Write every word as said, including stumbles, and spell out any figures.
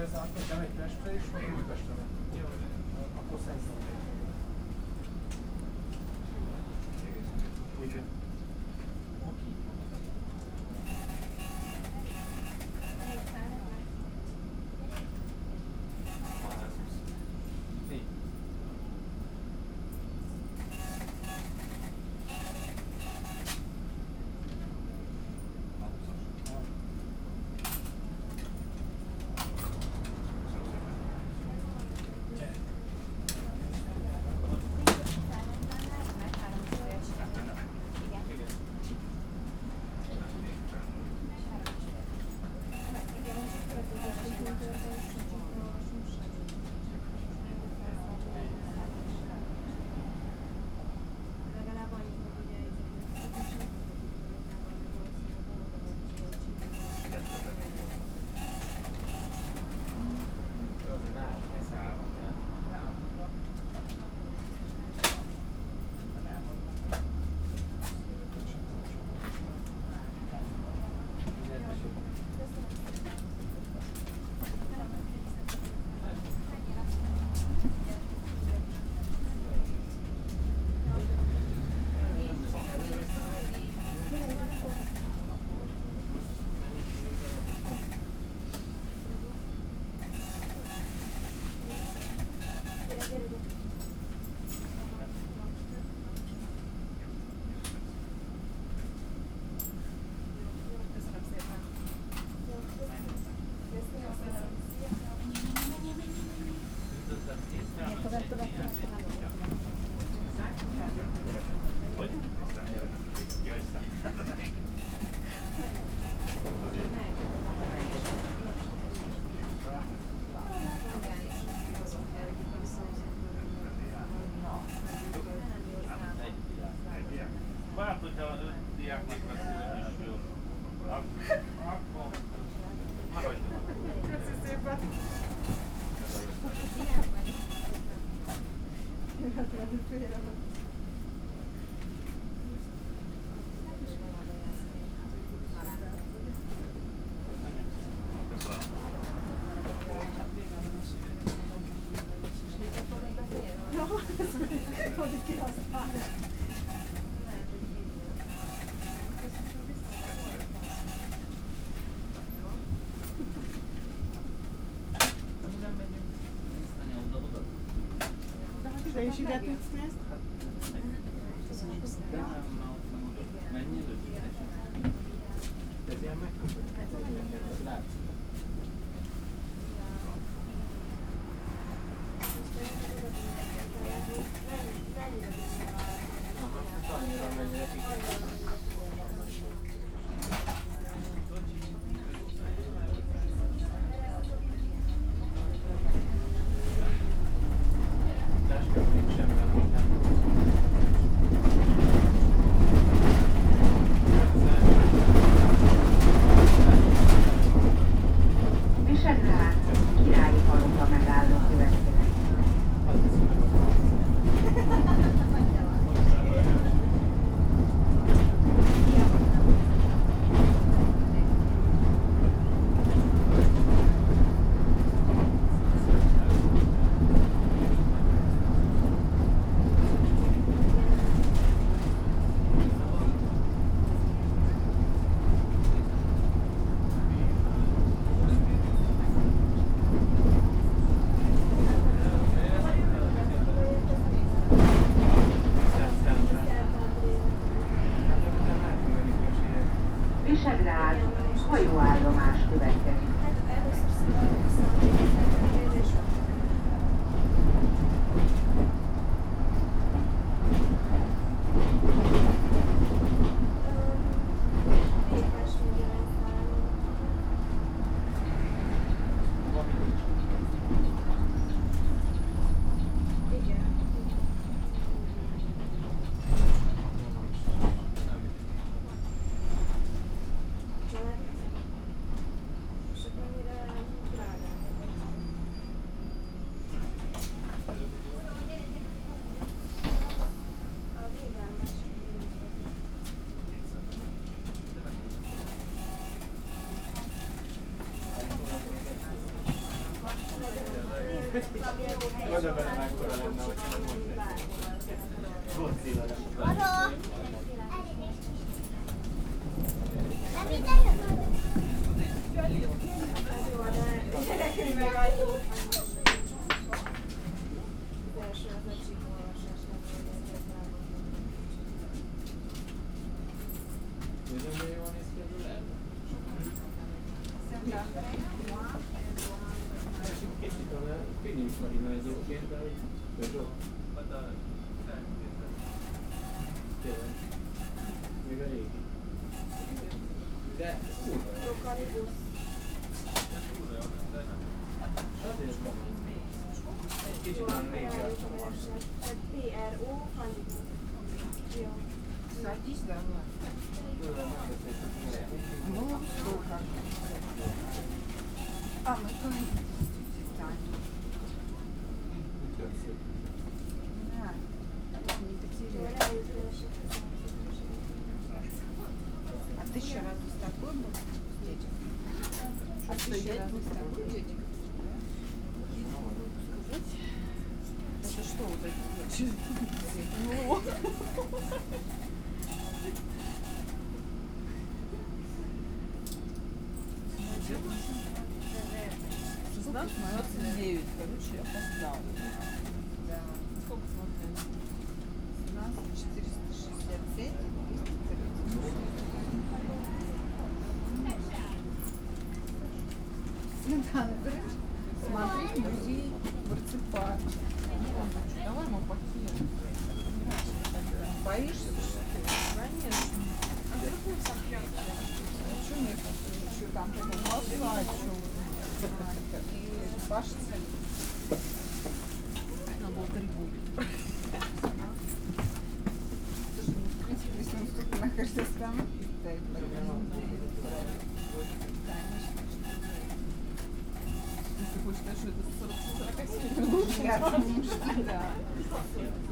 ez akkor bemegy Pestre és vagy Újpestre megy. Jó. Akkor szerintem. Úgyhogy. Oké. De is ide tudsz nézni? Mennyi előtt? Ez ilyen megkötött. Látszik. Oda vele mekkora lenne, hogyha most egy Godzilla lesz. Nagyon jól néz ki ez a lelve. Kicsit a Pininfarina egyébként, de hogy Peugeot. Tényleg. Még a régi. De kurva jó. Azért van. Kicsit olyan régi arcom van. пé er o Hollywood. Jó. Садись давай. Tudom, megteszem. Ну, сколько? А, мы тоже Таня. Да. Не потеряй. А ты еще раз с такой был? Детям? А ты еще раз с такой детям? Это что вот эти вещи? Ну. шестнадцать двадцать девять, короче, я опоздала. Да. Сколько смотрели? семнадцать четыреста шестьдесят семь. Сметана, говоришь? Смотри, музей Марципан. Давай мы покинем. Боишься, что ли? Конечно. А что мне еще там такой молодой, и Паша Надо было три года. Слушай, ну, в принципе, если он столько на каждой остановке стоит, конечно, Если хочешь сказать, что это сорок сорок семь минут. я думаю, что да.